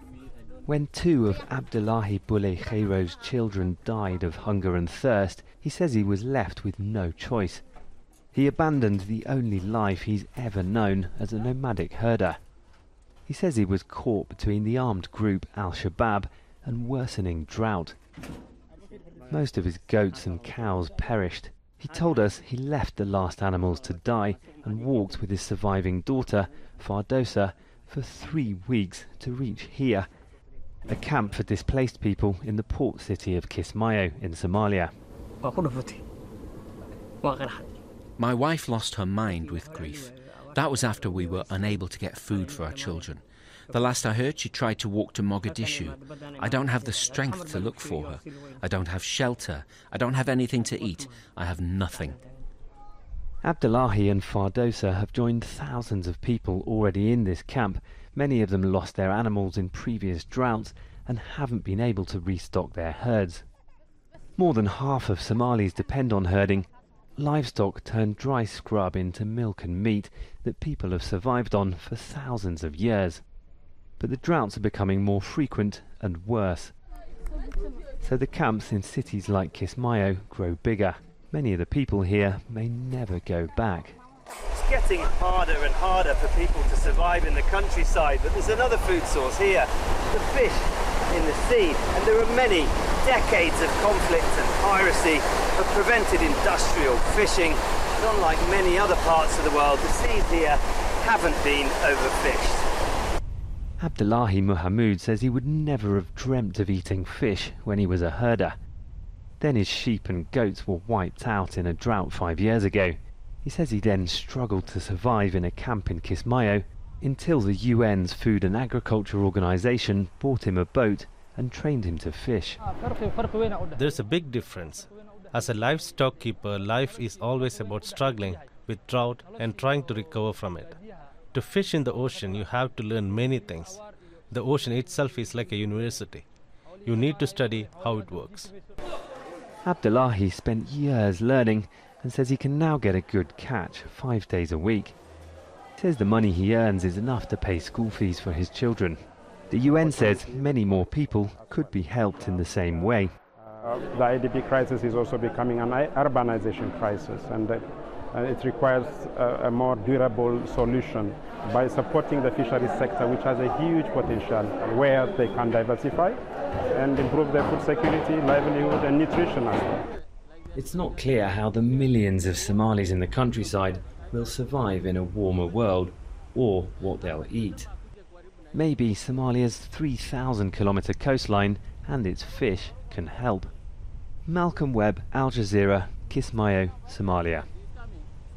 When 2 of Abdullahi Bule Khairo's children died of hunger and thirst, he says he was left with no choice. He abandoned the only life he's ever known as a nomadic herder. He says he was caught between the armed group Al-Shabaab and worsening drought. Most of his goats and cows perished. He told us he left the last animals to die and walked with his surviving daughter, Fardosa, for 3 weeks to reach here, a camp for displaced people in the port city of Kismayo in Somalia. My wife lost her mind with grief. That was after we were unable to get food for our children. The last I heard, she tried to walk to Mogadishu. I don't have the strength to look for her. I don't have shelter. I don't have anything to eat. I have nothing. Abdullahi and Fardosa have joined thousands of people already in this camp. Many of them lost their animals in previous droughts and haven't been able to restock their herds. More than half of Somalis depend on herding. Livestock turn dry scrub into milk and meat that people have survived on for thousands of years. But the droughts are becoming more frequent and worse. So the camps in cities like Kismayo grow bigger. Many of the people here may never go back. It's getting harder and harder for people to survive in the countryside, but there's another food source here, the fish in the sea. And there are many decades of conflict and piracy have prevented industrial fishing. But unlike many other parts of the world, the seas here haven't been overfished. Abdullahi Muhammad says he would never have dreamt of eating fish when he was a herder. Then his sheep and goats were wiped out in a drought 5 years ago. He says he then struggled to survive in a camp in Kismayo until the UN's Food and Agriculture Organization bought him a boat and trained him to fish. There's a big difference. As a livestock keeper, life is always about struggling with drought and trying to recover from it. To fish in the ocean, you have to learn many things. The ocean itself is like a university. You need to study how it works. Abdullahi spent years learning and says he can now get a good catch 5 days a week. He says the money he earns is enough to pay school fees for his children. The UN says many more people could be helped in the same way. The IDP crisis is also becoming an urbanization crisis, and it requires a more durable solution by supporting the fisheries sector, which has a huge potential where they can diversify and improve their food security, livelihood and nutrition as well. It's not clear how the millions of Somalis in the countryside will survive in a warmer world or what they'll eat. Maybe Somalia's 3,000-kilometre coastline and its fish can help. Malcolm Webb, Al Jazeera, Kismayo, Somalia.